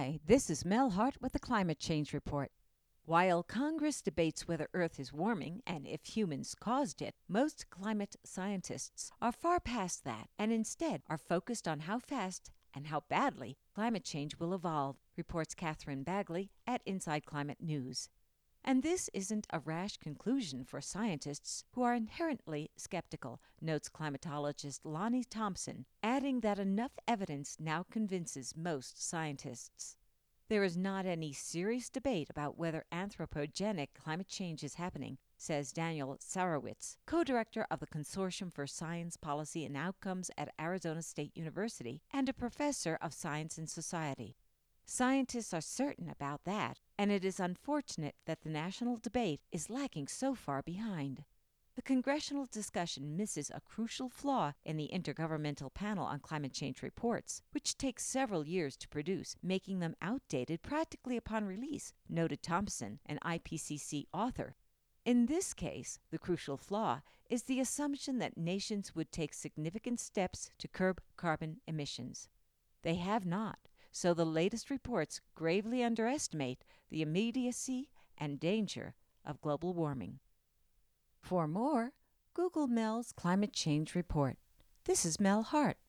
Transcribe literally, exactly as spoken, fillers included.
Hi, this is Mel Hart with the Climate Change Report. While Congress debates whether Earth is warming and if humans caused it, most climate scientists are far past that and instead are focused on how fast and how badly climate change will evolve, reports Catherine Bagley at Inside Climate News. And this isn't a rash conclusion for scientists who are inherently skeptical, notes climatologist Lonnie Thompson, adding that enough evidence now convinces most scientists. There is not any serious debate about whether anthropogenic climate change is happening, says Daniel Sarowitz, co-director of the Consortium for Science Policy and Outcomes at Arizona State University and a professor of science and society. Scientists are certain about that, and it is unfortunate that the national debate is lagging so far behind. The congressional discussion misses a crucial flaw in the Intergovernmental Panel on Climate Change reports, which takes several years to produce, making them outdated practically upon release, noted Thompson, an I P C C author. In this case, the crucial flaw is the assumption that nations would take significant steps to curb carbon emissions. They have not, so the latest reports gravely underestimate the immediacy and danger of global warming. For more, Google Mel's Climate Change Report. This is Mel Hart.